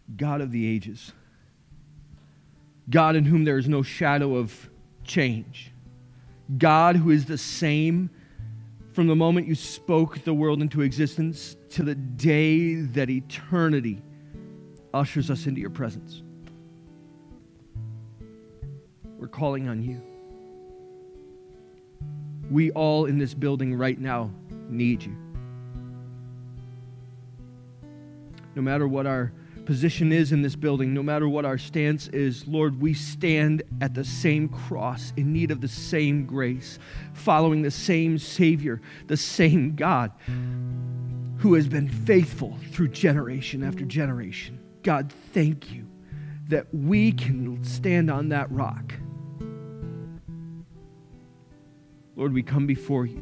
God of the ages, God in whom there is no shadow of change, God who is the same from the moment you spoke the world into existence to the day that eternity ushers us into your presence. We're calling on you. We all in this building right now need you. No matter what our position is in this building, no matter what our stance is, Lord, we stand at the same cross in need of the same grace, following the same Savior, the same God who has been faithful through generation after generation. God, thank you that we can stand on that rock. Lord, we come before you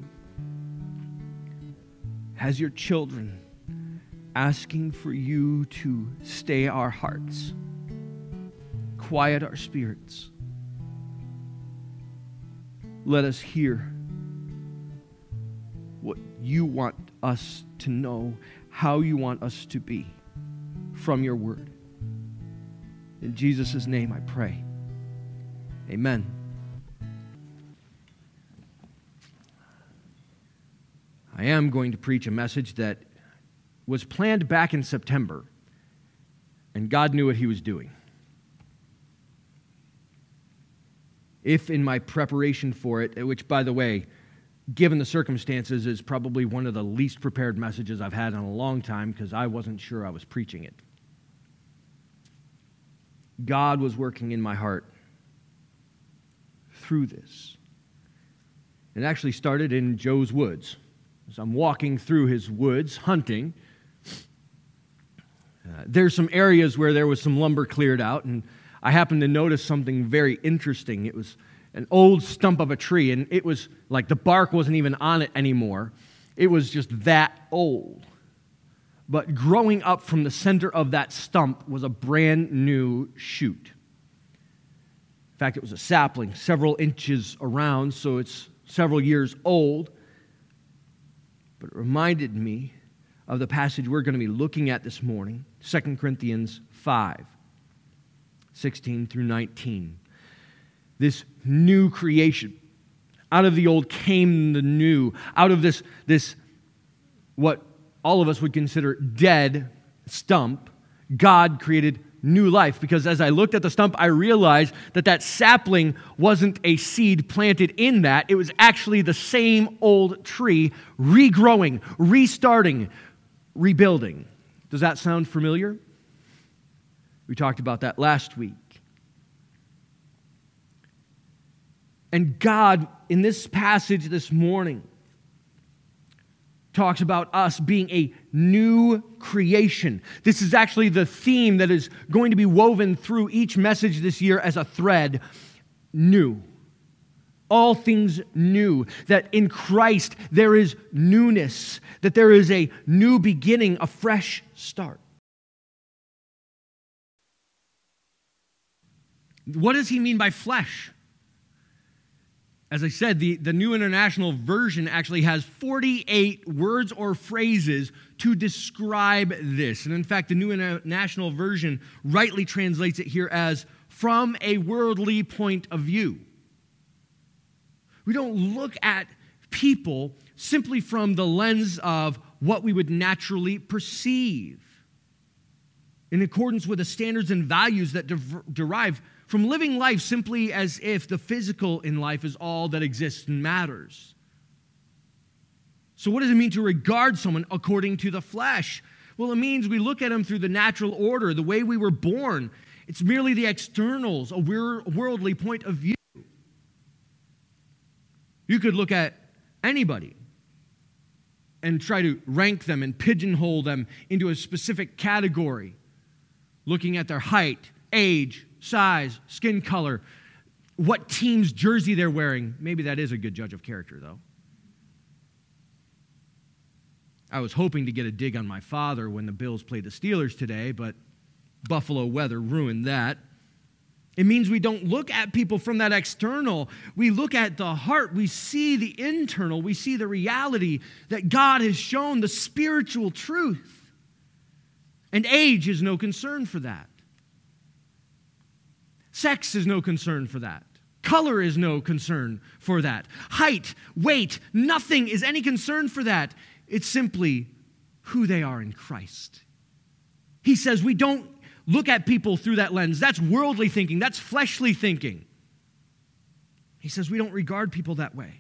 as your children, asking for you to stay our hearts, quiet our spirits. Let us hear what you want us to know, how you want us to be from your word. In Jesus' name I pray. Amen. I am going to preach a message that was planned back in September, and God knew what he was doing. If in my preparation for it, which, by the way, given the circumstances, is probably one of the least prepared messages I've had in a long time because I wasn't sure I was preaching it. God was working in my heart through this. It actually started in Joe's woods. As I'm walking through his woods, hunting, there's some areas where there was some lumber cleared out, and I happened to notice something very interesting. It was an old stump of a tree, and it was like the bark wasn't even on it anymore. It was just that old. But growing up from the center of that stump was a brand new shoot. In fact, it was a sapling, several inches around, so it's several years old. But it reminded me of the passage we're going to be looking at this morning, 2 Corinthians 5, 16 through 19. This new creation. Out of the old came the new. Out of this what all of us would consider dead stump, God created new life. Because as I looked at the stump, I realized that sapling wasn't a seed planted in that. It was actually the same old tree regrowing, restarting, rebuilding. Does that sound familiar? We talked about that last week. And God, in this passage this morning, talks about us being a new creation. This is actually the theme that is going to be woven through each message this year as a thread. New. All things new. That in Christ there is newness. That there is a new beginning, a fresh start. What does he mean by flesh? As I said, the New International Version actually has 48 words or phrases to describe this. And in fact, the New International Version rightly translates it here as from a worldly point of view. We don't look at people simply from the lens of what we would naturally perceive in accordance with the standards and values that derive from living life simply as if the physical in life is all that exists and matters. So what does it mean to regard someone according to the flesh? Well, it means we look at them through the natural order, the way we were born. It's merely the externals, a worldly point of view. You could look at anybody and try to rank them and pigeonhole them into a specific category, looking at their height, age, size, skin color, what team's jersey they're wearing. Maybe that is a good judge of character, though. I was hoping to get a dig on my father when the Bills played the Steelers today, but Buffalo weather ruined that. It means we don't look at people from that external. We look at the heart. We see the internal. We see the reality that God has shown, the spiritual truth. And age is no concern for that. Sex is no concern for that. Color is no concern for that. Height, weight, nothing is any concern for that. It's simply who they are in Christ. He says we don't look at people through that lens. That's worldly thinking. That's fleshly thinking. He says we don't regard people that way.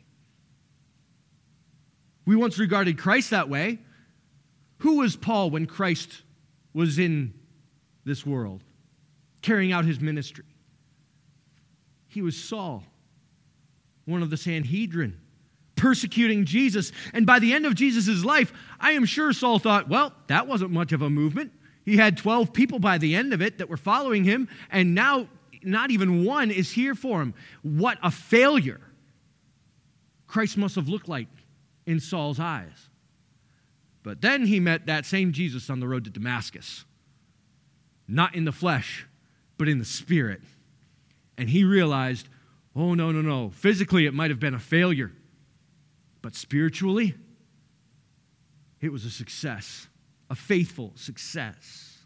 We once regarded Christ that way. Who was Paul when Christ was in this world, carrying out his ministry? He was Saul, one of the Sanhedrin, persecuting Jesus. And by the end of Jesus' life, I am sure Saul thought, well, that wasn't much of a movement. He had 12 people by the end of it that were following him, and now not even one is here for him. What a failure Christ must have looked like in Saul's eyes. But then he met that same Jesus on the road to Damascus. Not in the flesh, but in the spirit. And he realized, oh, no. Physically, it might have been a failure. But spiritually, it was a success, a faithful success.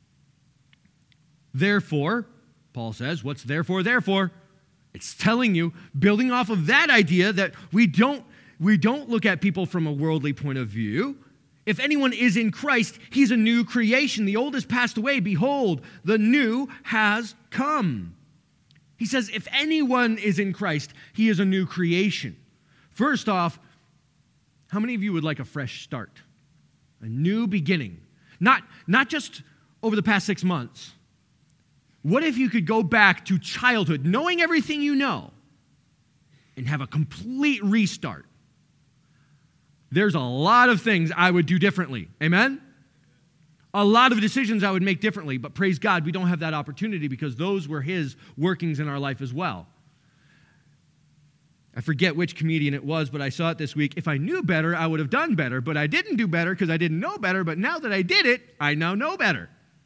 Therefore, Paul says, what's therefore? Therefore, it's telling you, building off of that idea that we don't look at people from a worldly point of view. If anyone is in Christ, he's a new creation. The old has passed away. Behold, the new has come. He says, if anyone is in Christ, he is a new creation. First off, how many of you would like a fresh start? A new beginning? Not just over the past 6 months. What if you could go back to childhood, knowing everything you know, and have a complete restart? There's a lot of things I would do differently. Amen? A lot of decisions I would make differently, but praise God, we don't have that opportunity because those were his workings in our life as well. I forget which comedian it was, but I saw it this week. If I knew better, I would have done better, but I didn't do better because I didn't know better, but now that I did it, I now know better.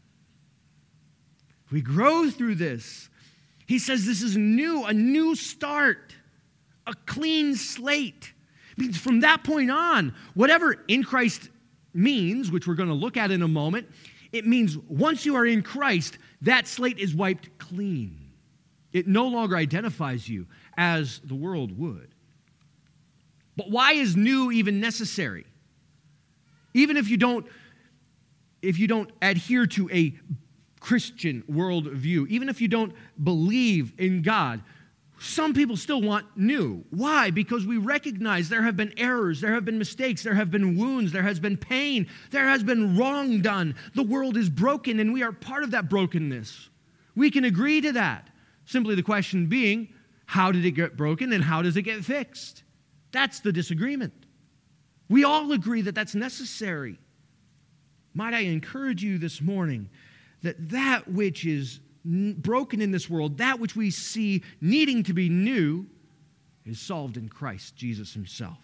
We grow through this. He says this is new, a new start, a clean slate. It means from that point on, whatever in Christ means, which we're going to look at in a moment, it means once you are in Christ, that slate is wiped clean. It no longer identifies you as the world would. But why is new even necessary? Even if you don't adhere to a Christian worldview, even if you don't believe in God, some people still want new. Why? Because we recognize there have been errors, there have been mistakes, there have been wounds, there has been pain, there has been wrong done. The world is broken and we are part of that brokenness. We can agree to that. Simply the question being, how did it get broken and how does it get fixed? That's the disagreement. We all agree that that's necessary. Might I encourage you this morning that which is broken in this world, that which we see needing to be new, is solved in Christ Jesus himself.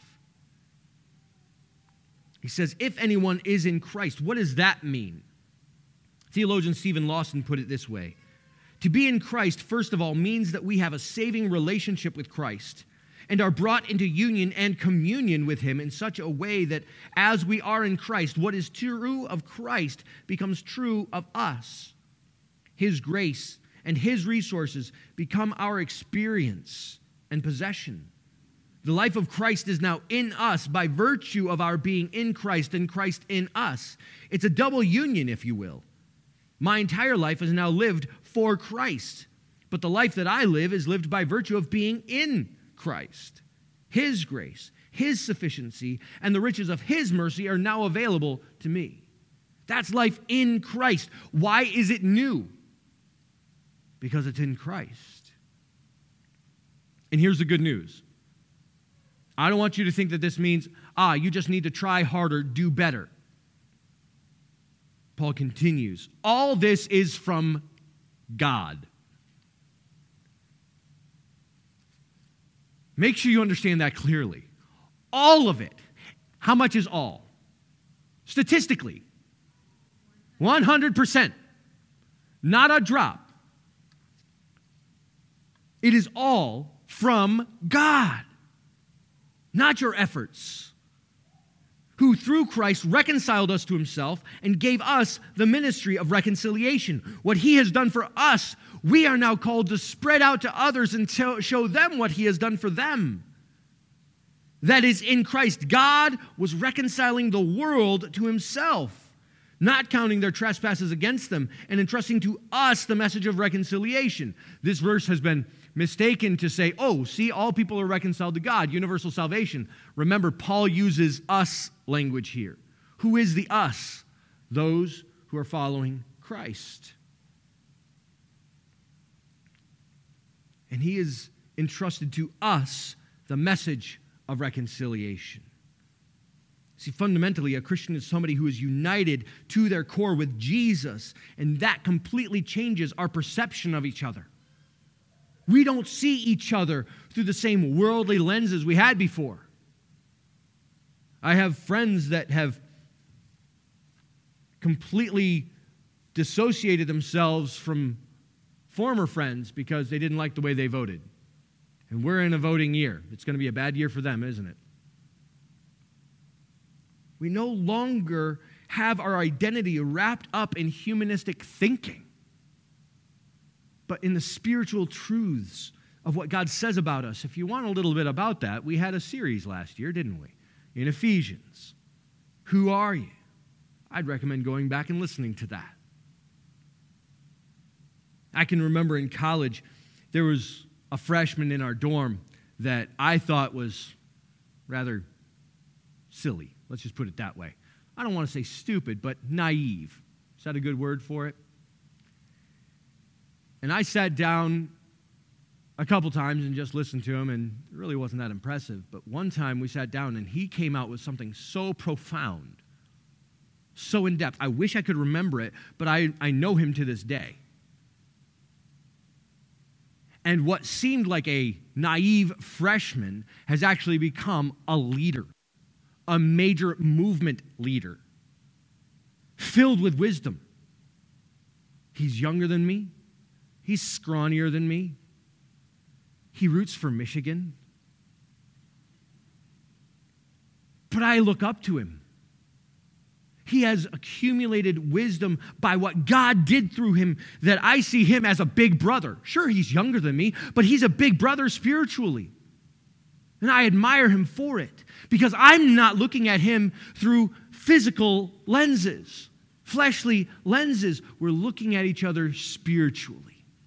He says, if anyone is in Christ, what does that mean? Theologian Stephen Lawson put it this way. To be in Christ, first of all, means that we have a saving relationship with Christ and are brought into union and communion with him in such a way that as we are in Christ, what is true of Christ becomes true of us. His grace and his resources become our experience and possession. The life of Christ is now in us by virtue of our being in Christ and Christ in us. It's a double union, if you will. My entire life is now lived for Christ, but the life that I live is lived by virtue of being in Christ. His grace, his sufficiency, and the riches of his mercy are now available to me. That's life in Christ. Why is it new? Because it's in Christ. And here's the good news. I don't want you to think that this means, you just need to try harder, do better. Paul continues, all this is from God. Make sure you understand that clearly. All of it. How much is all? Statistically, 100%. Not a drop. It is all from God, not your efforts. who through Christ reconciled us to himself and gave us the ministry of reconciliation. What he has done for us, we are now called to spread out to others and show them what he has done for them. That is, in Christ, God was reconciling the world to himself, not counting their trespasses against them, and entrusting to us the message of reconciliation. This verse has been mistaken to say, oh, see, all people are reconciled to God, universal salvation. Remember, Paul uses us language here. Who is the us? Those who are following Christ. And he has entrusted to us the message of reconciliation. See, fundamentally, a Christian is somebody who is united to their core with Jesus, and that completely changes our perception of each other. We don't see each other through the same worldly lenses we had before. I have friends that have completely dissociated themselves from former friends because they didn't like the way they voted. And we're in a voting year. It's going to be a bad year for them, isn't it? We no longer have our identity wrapped up in humanistic thinking, but in the spiritual truths of what God says about us. If you want a little bit about that, we had a series last year, didn't we? In Ephesians. Who are you? I'd recommend going back and listening to that. I can remember in college, there was a freshman in our dorm that I thought was rather silly. Let's just put it that way. I don't want to say stupid, but naive. Is that a good word for it? And I sat down a couple times and just listened to him, and it really wasn't that impressive. But one time we sat down, and he came out with something so profound, so in-depth. I wish I could remember it, but I know him to this day. And what seemed like a naive freshman has actually become a leader, a major movement leader, filled with wisdom. He's younger than me. He's scrawnier than me. He roots for Michigan. But I look up to him. He has accumulated wisdom by what God did through him, that I see him as a big brother. Sure, he's younger than me, but he's a big brother spiritually. And I admire him for it, because I'm not looking at him through physical lenses, fleshly lenses. We're looking at each other spiritually.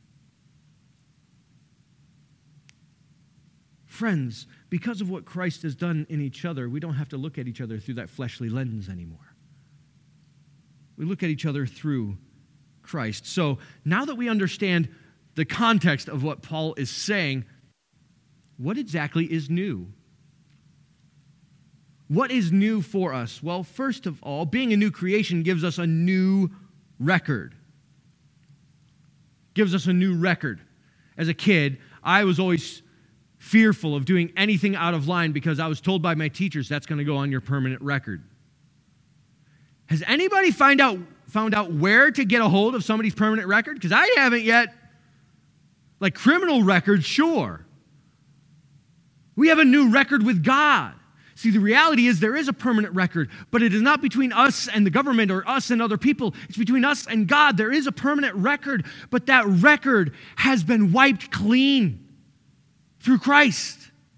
Friends, because of what Christ has done in each other, we don't have to look at each other through that fleshly lens anymore. We look at each other through Christ. So now that we understand the context of what Paul is saying, what exactly is new? What is new for us? Well, first of all, being a new creation gives us a new record. Gives us a new record. As a kid, I was always fearful of doing anything out of line because I was told by my teachers that's going to go on your permanent record. Has anybody found out where to get a hold of somebody's permanent record? Because I haven't yet. Like criminal records, sure. We have a new record with God. See, the reality is there is a permanent record, but it is not between us and the government or us and other people. It's between us and God. There is a permanent record, but that record has been wiped clean through Christ.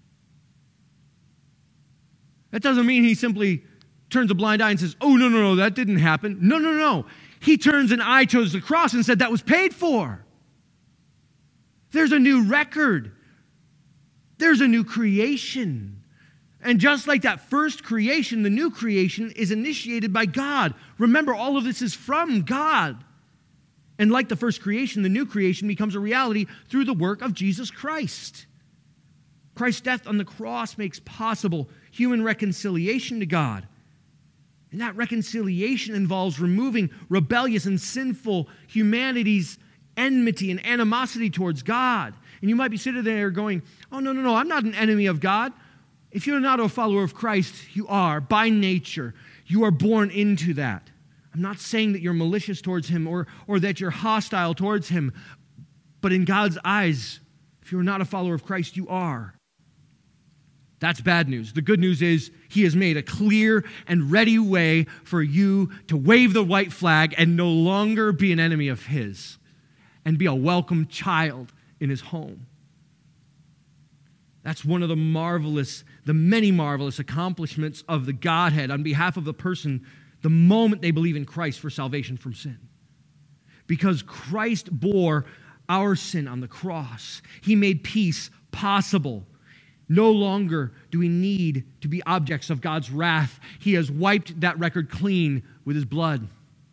That doesn't mean he simply turns a blind eye and says, oh, no, that didn't happen. No. He turns an eye towards the cross and said that was paid for. There's a new record. There's a new creation. And just like that first creation, the new creation is initiated by God. Remember, all of this is from God. And like the first creation, the new creation becomes a reality through the work of Jesus Christ. Christ's death on the cross makes possible human reconciliation to God. And that reconciliation involves removing rebellious and sinful humanity's enmity and animosity towards God. And you might be sitting there going, oh, no, I'm not an enemy of God. If you're not a follower of Christ, you are by nature. You are born into that. I'm not saying that you're malicious towards him or that you're hostile towards him. But in God's eyes, if you're not a follower of Christ, you are. That's bad news. The good news is he has made a clear and ready way for you to wave the white flag and no longer be an enemy of his and be a welcome child in his home. That's one of the many marvelous accomplishments of the Godhead on behalf of the person the moment they believe in Christ for salvation from sin. Because Christ bore our sin on the cross, he made peace possible. No longer do we need to be objects of God's wrath. He has wiped that record clean with his blood.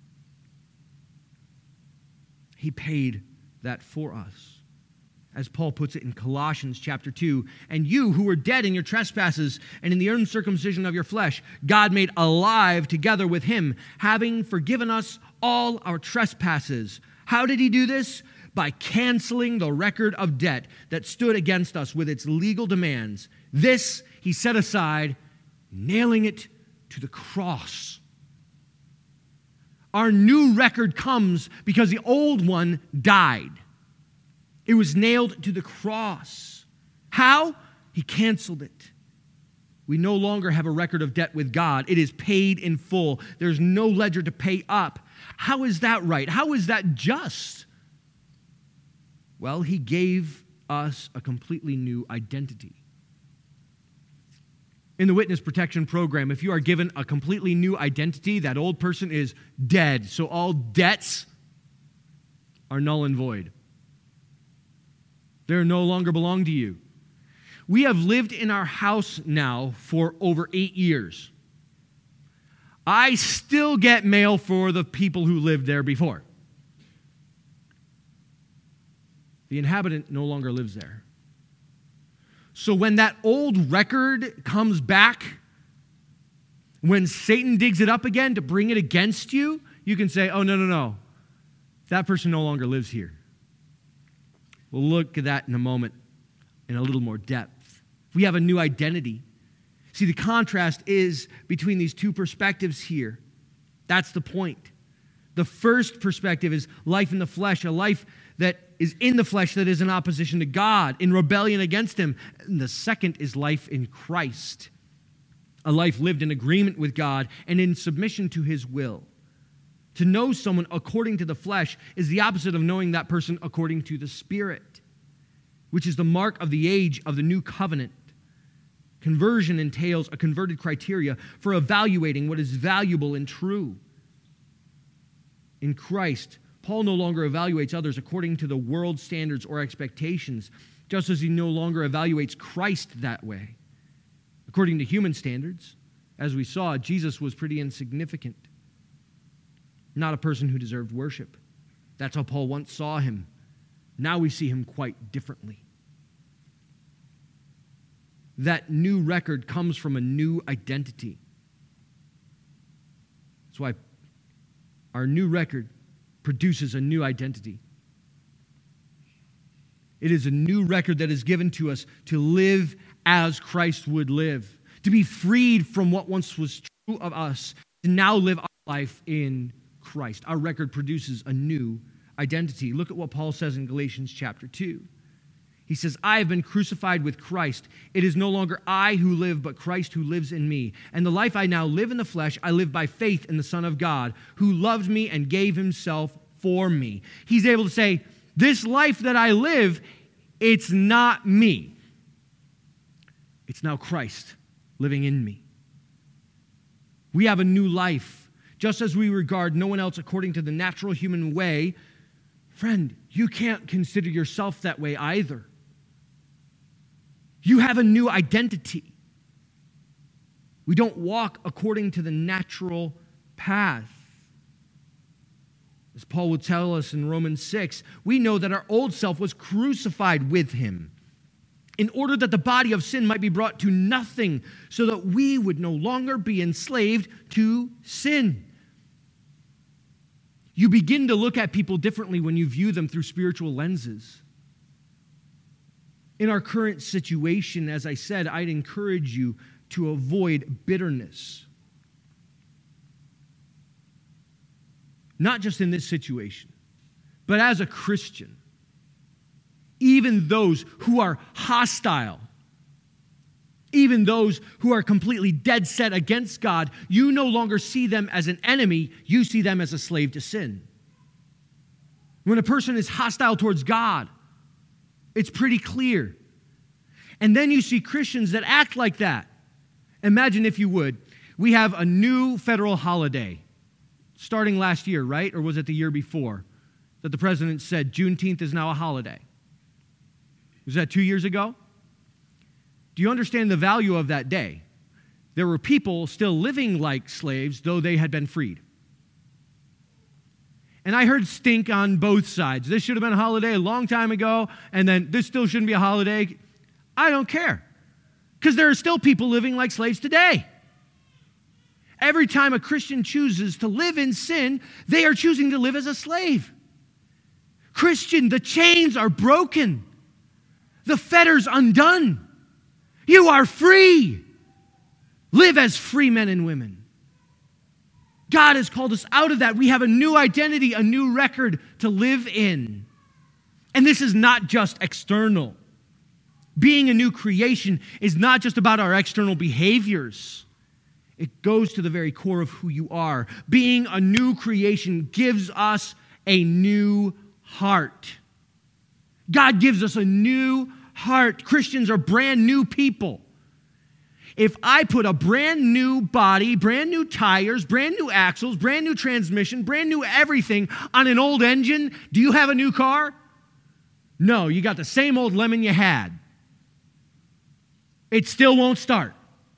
He paid that for us. As Paul puts it in Colossians chapter 2, and you who were dead in your trespasses and in the uncircumcision of your flesh, God made alive together with him, having forgiven us all our trespasses. How did he do this? By canceling the record of debt that stood against us with its legal demands. This he set aside, nailing it to the cross. Our new record comes because the old one died. It was nailed to the cross. How? He canceled it. We no longer have a record of debt with God. It is paid in full. There's no ledger to pay up. How is that right? How is that just? Well, he gave us a completely new identity. In the Witness Protection Program, if you are given a completely new identity, that old person is dead. So all debts are null and void. They no longer belong to you. We have lived in our house now for over 8 years. I still get mail for the people who lived there before. The inhabitant no longer lives there. So when that old record comes back, when Satan digs it up again to bring it against you, you can say, oh, no. That person no longer lives here. We'll look at that in a moment in a little more depth. We have a new identity. See, the contrast is between these two perspectives here. That's the point. The first perspective is life in the flesh, a life that is in the flesh that is in opposition to God, in rebellion against him. And the second is life in Christ, a life lived in agreement with God and in submission to his will. To know someone according to the flesh is the opposite of knowing that person according to the Spirit, which is the mark of the age of the new covenant. Conversion entails a converted criteria for evaluating what is valuable and true. In Christ, Paul no longer evaluates others according to the world's standards or expectations, just as he no longer evaluates Christ that way. According to human standards, as we saw, Jesus was pretty insignificant. Not a person who deserved worship. That's how Paul once saw him. Now we see him quite differently. That new record comes from a new identity. That's why our new record produces a new identity. It is a new record that is given to us to live as Christ would live, to be freed from what once was true of us, to now live our life in Christ. Our record produces a new identity. Look at what Paul says in Galatians chapter 2. He says, I have been crucified with Christ. It is no longer I who live, but Christ who lives in me. And the life I now live in the flesh, I live by faith in the Son of God, who loved me and gave himself for me. He's able to say, this life that I live, it's not me. It's now Christ living in me. We have a new life. Just as we regard no one else according to the natural human way, friend, you can't consider yourself that way either. You have a new identity. We don't walk according to the natural path. As Paul will tell us in Romans 6, we know that our old self was crucified with him in order that the body of sin might be brought to nothing, so that we would no longer be enslaved to sin. You begin to look at people differently when you view them through spiritual lenses. In our current situation, as I said, I'd encourage you to avoid bitterness. Not just in this situation, but as a Christian. Even those who are hostile Even those who are completely dead set against God, you no longer see them as an enemy, you see them as a slave to sin. When a person is hostile towards God, it's pretty clear. And then you see Christians that act like that. Imagine, if you would, we have a new federal holiday starting last year, right? Or was it the year before that the president said Juneteenth is now a holiday? Was that 2 years ago? Do you understand the value of that day? There were people still living like slaves, though they had been freed. And I heard stink on both sides. This should have been a holiday a long time ago, and then this still shouldn't be a holiday. I don't care, because there are still people living like slaves today. Every time a Christian chooses to live in sin, they are choosing to live as a slave. Christian, the chains are broken. The fetters undone. You are free. Live as free men and women. God has called us out of that. We have a new identity, a new record to live in. And this is not just external. Being a new creation is not just about our external behaviors. It goes to the very core of who you are. Being a new creation gives us a new heart. God gives us a new heart. Christians are brand new people. If I put a brand new body, brand new tires, brand new axles, brand new transmission, brand new everything on an old engine, do you have a new car? No, you got the same old lemon you had. It still won't start.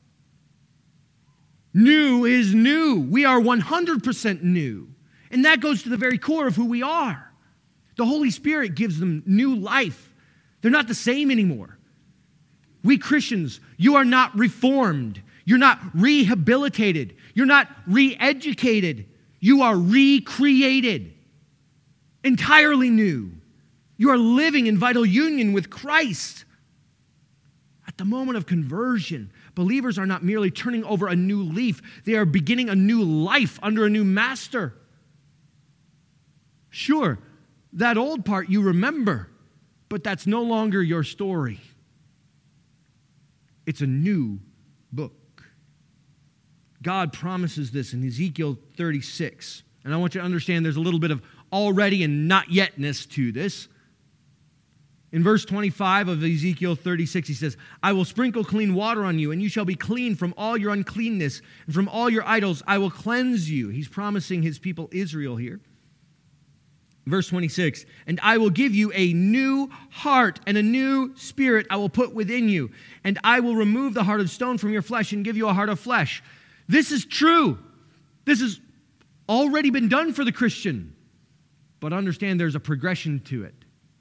New is new. We are 100% new. And that goes to the very core of who we are. The Holy Spirit gives them new life. They're not the same anymore. We Christians, you are not reformed. You're not rehabilitated. You're not re-educated. You are recreated. Entirely new. You are living in vital union with Christ. At the moment of conversion, believers are not merely turning over a new leaf. They are beginning a new life under a new master. Sure, that old part you remember, but that's no longer your story. It's a new book. God promises this in Ezekiel 36. And I want you to understand there's a little bit of already and not yetness to this. In verse 25 of Ezekiel 36, he says, I will sprinkle clean water on you, and you shall be clean from all your uncleanness, and from all your idols I will cleanse you. He's promising his people Israel here. Verse 26, and I will give you a new heart and a new spirit I will put within you, and I will remove the heart of stone from your flesh and give you a heart of flesh. This is true. This has already been done for the Christian. But understand there's a progression to it.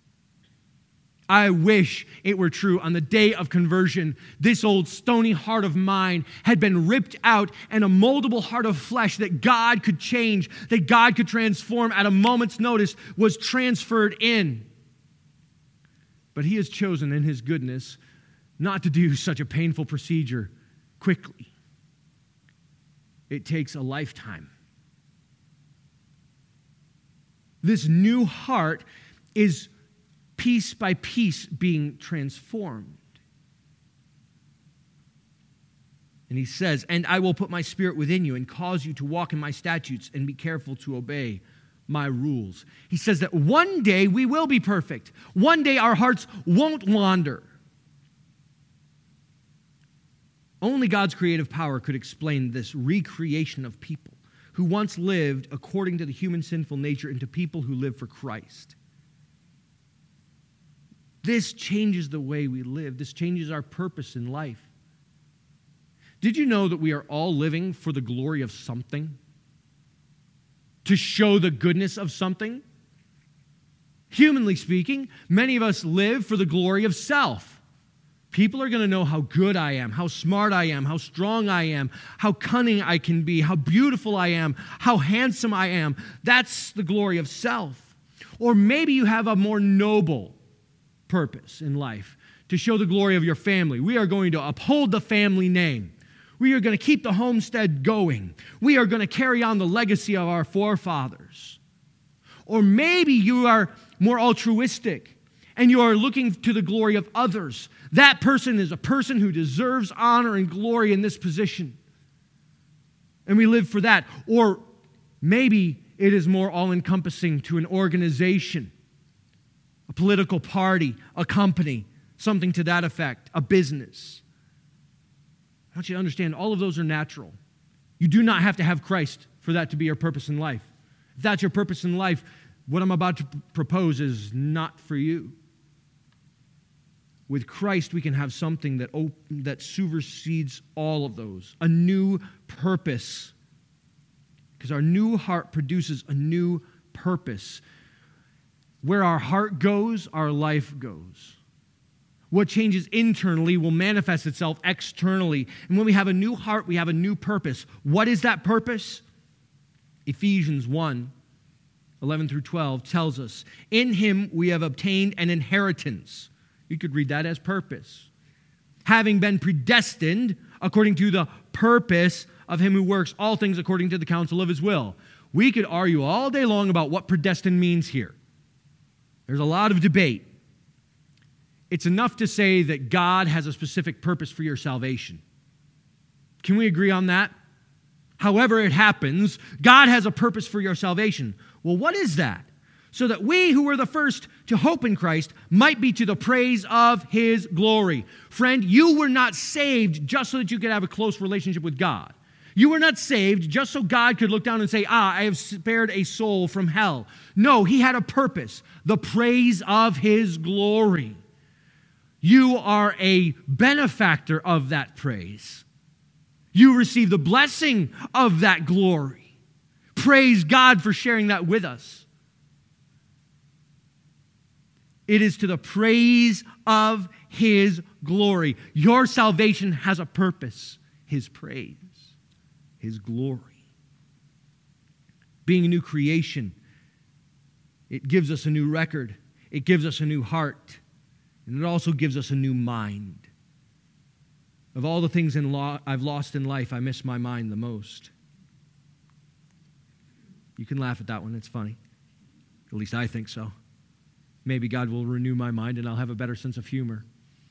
I wish it were true on the day of conversion, this old stony heart of mine had been ripped out and a moldable heart of flesh that God could change, that God could transform at a moment's notice was transferred in. But he has chosen in his goodness not to do such a painful procedure quickly. It takes a lifetime. This new heart is piece by piece being transformed. And he says, and I will put my spirit within you and cause you to walk in my statutes and be careful to obey my rules. He says that one day we will be perfect. One day our hearts won't wander. Only God's creative power could explain this recreation of people who once lived according to the human sinful nature into people who live for Christ. This changes the way we live. This changes our purpose in life. Did you know that we are all living for the glory of something? To show the goodness of something? Humanly speaking, many of us live for the glory of self. People are going to know how good I am, how smart I am, how strong I am, how cunning I can be, how beautiful I am, how handsome I am. That's the glory of self. Or maybe you have a more noble purpose in life, to show the glory of your family. We are going to uphold the family name. We are going to keep the homestead going. We are going to carry on the legacy of our forefathers. Or maybe you are more altruistic and you are looking to the glory of others, that person is a person who deserves honor and glory in this position. And we live for that. Or maybe it is more all-encompassing to an organization, a political party, a company, something to that effect, a business. I want you to understand all of those are natural. You do not have to have Christ for that to be your purpose in life. If that's your purpose in life, what I'm about to propose is not for you. With Christ, we can have something that supersedes all of those, a new purpose. Because our new heart produces a new purpose. Where our heart goes, our life goes. What changes internally will manifest itself externally. And when we have a new heart, we have a new purpose. What is that purpose? Ephesians 1:11 through 12 tells us, in him we have obtained an inheritance. You could read that as purpose. Having been predestined according to the purpose of him who works all things according to the counsel of his will. We could argue all day long about what predestined means here. There's a lot of debate. It's enough to say that God has a specific purpose for your salvation. Can we agree on that? However it happens, God has a purpose for your salvation. Well, what is that? So that we who were the first to hope in Christ might be to the praise of his glory. Friend, you were not saved just so that you could have a close relationship with God. You were not saved just so God could look down and say, I have spared a soul from hell. No, he had a purpose, the praise of his glory. You are a benefactor of that praise. You receive the blessing of that glory. Praise God for sharing that with us. It is to the praise of his glory. Your salvation has a purpose, his praise, his glory. Being a new creation, it gives us a new record. It gives us a new heart. And it also gives us a new mind. Of all the things I've lost in life, I miss my mind the most. You can laugh at that one. It's funny. At least I think so. Maybe God will renew my mind and I'll have a better sense of humor.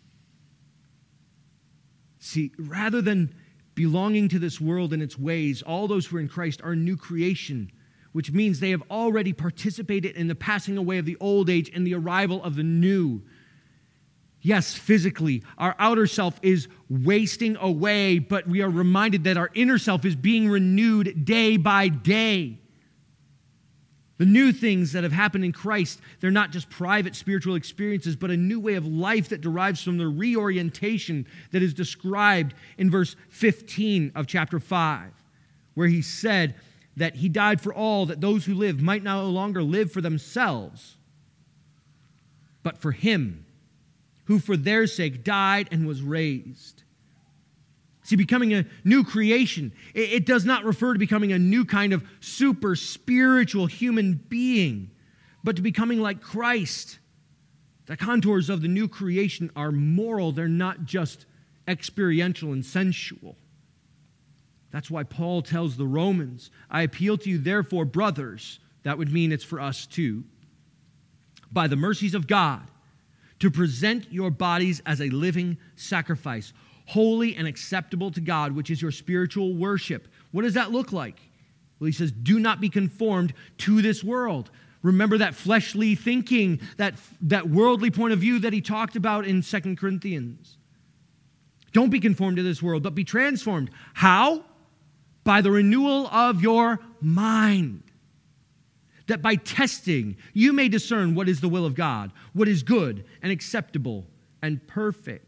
See, rather than belonging to this world and its ways, all those who are in Christ are a new creation, which means they have already participated in the passing away of the old age and the arrival of the new. Yes, physically, our outer self is wasting away, but we are reminded that our inner self is being renewed day by day. The new things that have happened in Christ, they're not just private spiritual experiences, but a new way of life that derives from the reorientation that is described in verse 15 of chapter 5, where he said that he died for all, that those who live might no longer live for themselves, but for him who for their sake died and was raised. See, becoming a new creation, it does not refer to becoming a new kind of super spiritual human being, but to becoming like Christ. The contours of the new creation are moral. They're not just experiential and sensual. That's why Paul tells the Romans, I appeal to you, therefore, brothers, that would mean it's for us too, by the mercies of God, to present your bodies as a living sacrifice, holy and acceptable to God, which is your spiritual worship. What does that look like? Well, he says, do not be conformed to this world. Remember that fleshly thinking, that worldly point of view that he talked about in 2 Corinthians. Don't be conformed to this world, but be transformed. How? By the renewal of your mind. That by testing, you may discern what is the will of God, what is good and acceptable and perfect.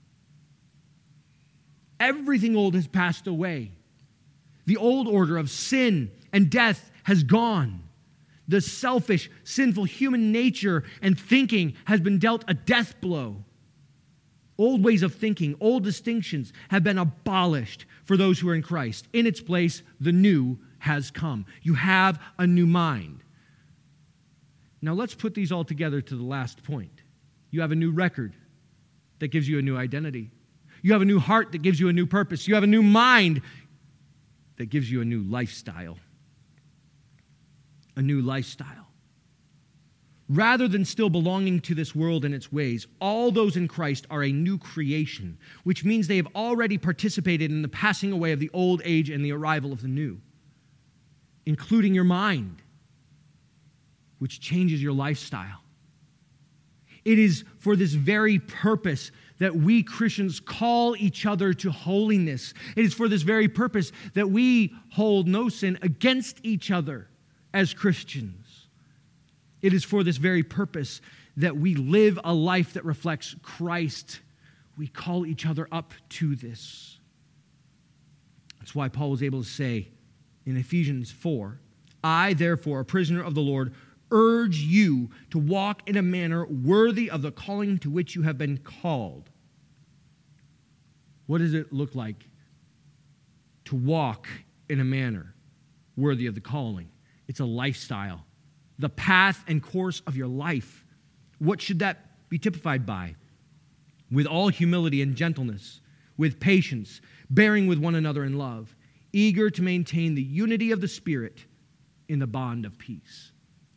Everything old has passed away. The old order of sin and death has gone. The selfish, sinful human nature and thinking has been dealt a death blow. Old ways of thinking, old distinctions have been abolished for those who are in Christ. In its place, the new has come. You have a new mind. Now let's put these all together to the last point. You have a new record that gives you a new identity. You have a new heart that gives you a new purpose. You have a new mind that gives you a new lifestyle. A new lifestyle. Rather than still belonging to this world and its ways, all those in Christ are a new creation, which means they have already participated in the passing away of the old age and the arrival of the new, including your mind, which changes your lifestyle. It is for this very purpose that we Christians call each other to holiness. It is for this very purpose that we hold no sin against each other as Christians. It is for this very purpose that we live a life that reflects Christ. We call each other up to this. That's why Paul was able to say in Ephesians 4, I, therefore, a prisoner of the Lord, urge you to walk in a manner worthy of the calling to which you have been called. What does it look like to walk in a manner worthy of the calling? It's a lifestyle. The path and course of your life. What should that be typified by? With all humility and gentleness, with patience, bearing with one another in love, eager to maintain the unity of the Spirit in the bond of peace.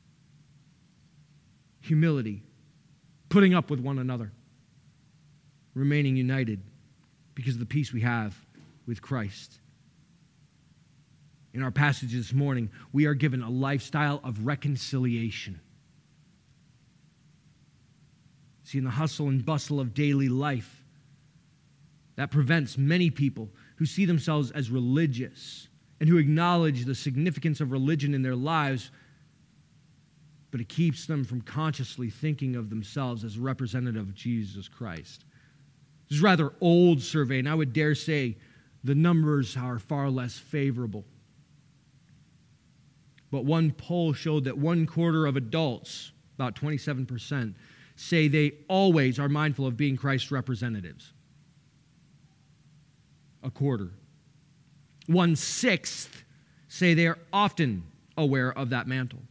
Humility, putting up with one another, remaining united because of the peace we have with Christ. In our passage this morning, we are given a lifestyle of reconciliation. See, in the hustle and bustle of daily life, that prevents many people who see themselves as religious and who acknowledge the significance of religion in their lives, but it keeps them from consciously thinking of themselves as a representative of Jesus Christ. This is a rather old survey, and I would dare say the numbers are far less favorable. But one poll showed that 1/4 of adults, about 27%, say they always are mindful of being Christ's representatives. 1/4. 1/6 say they are often aware of that mantle.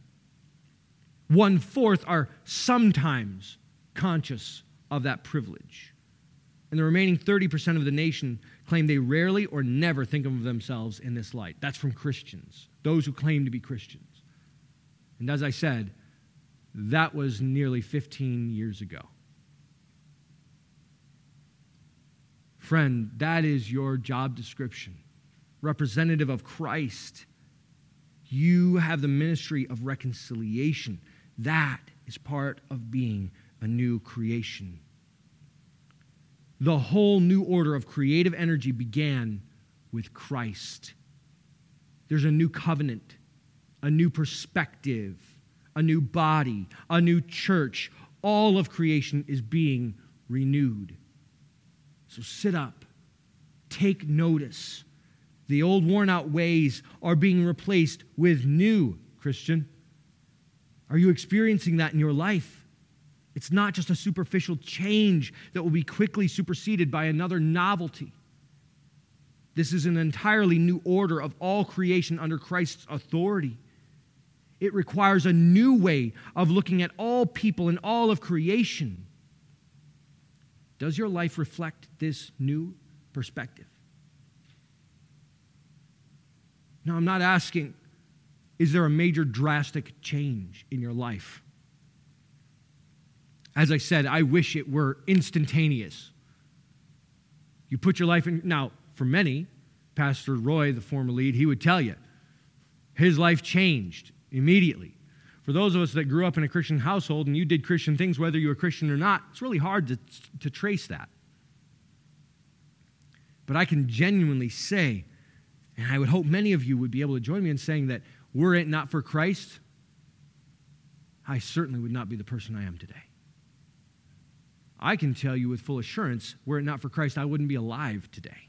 1/4 are sometimes conscious of that privilege. And the remaining 30% of the nation claim they rarely or never think of themselves in this light. That's from Christians, those who claim to be Christians. And as I said, that was nearly 15 years ago. Friend, that is your job description. Representative of Christ. You have the ministry of reconciliation. That is part of being a new creation. The whole new order of creative energy began with Christ. There's a new covenant, a new perspective, a new body, a new church. All of creation is being renewed. So sit up, take notice. The old worn-out ways are being replaced with new, Christian. Are you experiencing that in your life? It's not just a superficial change that will be quickly superseded by another novelty. This is an entirely new order of all creation under Christ's authority. It requires a new way of looking at all people and all of creation. Does your life reflect this new perspective? Now, I'm not asking, is there a major drastic change in your life? As I said, I wish it were instantaneous. You put your life in. Now, for many, Pastor Roy, the former lead, he would tell you, his life changed immediately. For those of us that grew up in a Christian household and you did Christian things, whether you were Christian or not, it's really hard to trace that. But I can genuinely say, and I would hope many of you would be able to join me in saying that were it not for Christ, I certainly would not be the person I am today. I can tell you with full assurance, were it not for Christ, I wouldn't be alive today.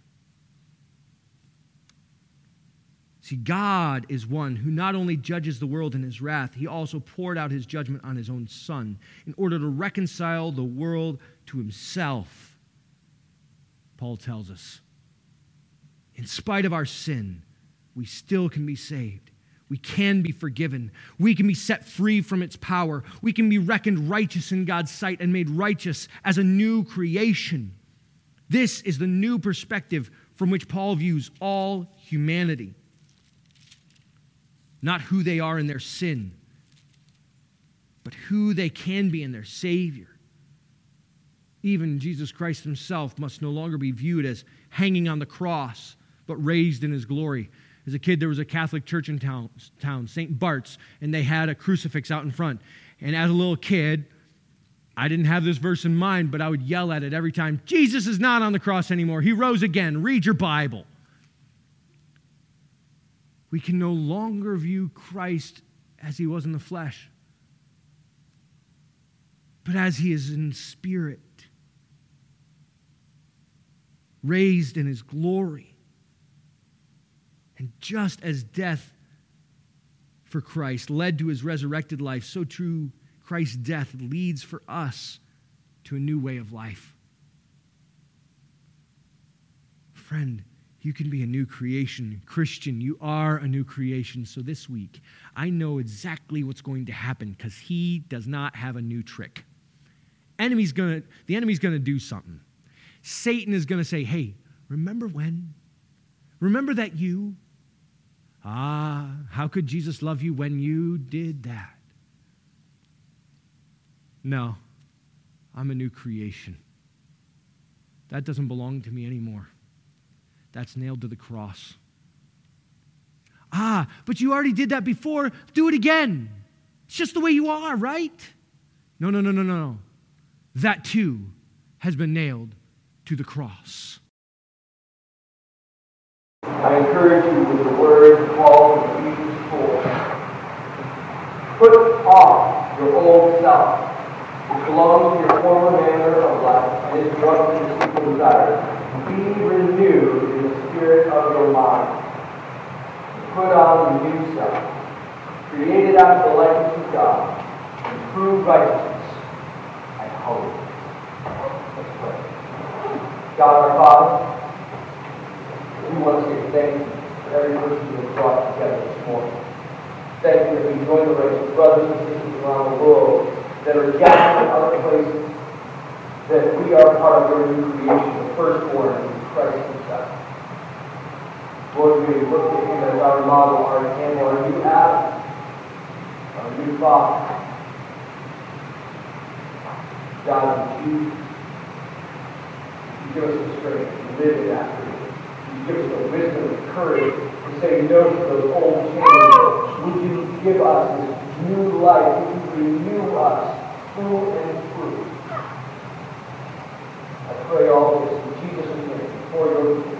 See, God is one who not only judges the world in his wrath, he also poured out his judgment on his own Son in order to reconcile the world to himself. Paul tells us, in spite of our sin, we still can be saved. We can be forgiven. We can be set free from its power. We can be reckoned righteous in God's sight and made righteous as a new creation. This is the new perspective from which Paul views all humanity. Not who they are in their sin, but but who they can be in their Savior. Even Jesus Christ himself must no longer be viewed as hanging on the cross, but raised in his glory. As a kid, there was a Catholic church in town, St. Bart's, and they had a crucifix out in front. And as a little kid, I didn't have this verse in mind, but I would yell at it every time, Jesus is not on the cross anymore. He rose again. Read your Bible. We can no longer view Christ as he was in the flesh, but as he is in spirit, raised in his glory. And just as death for Christ led to his resurrected life, so true Christ's death leads for us to a new way of life. Friend, you can be a new creation. Christian, you are a new creation. So this week, I know exactly what's going to happen because he does not have a new trick. The enemy's going to do something. Satan is going to say, hey, remember when? Remember that you? How could Jesus love you when you did that? No, I'm a new creation. That doesn't belong to me anymore. That's nailed to the cross. But you already did that before. Do it again. It's just the way you are, right? No. That too has been nailed to the cross. I encourage you with the word Paul in Ephesians 4. Put off your old self, which belongs to your former manner of life and is drunk in deceitful desires. Be renewed in the spirit of your mind. Put on the new self, created after the likeness of God, in true righteousness and holiness. Let's pray. God our Father, we want to say thank you for every person who has brought together this morning. Thank you that we join the race with brothers and sisters around the world that are gathered in other places, that we are part of your new creation, the firstborn in Christ himself. Lord, we look to him as our model, our example, our new Adam, our new Father. God, you give us the strength to live in that freedom. You give us the wisdom and courage to say no to those old chains. Would you give us this new life? Would you renew us through and through? I pray all this in Jesus' name for your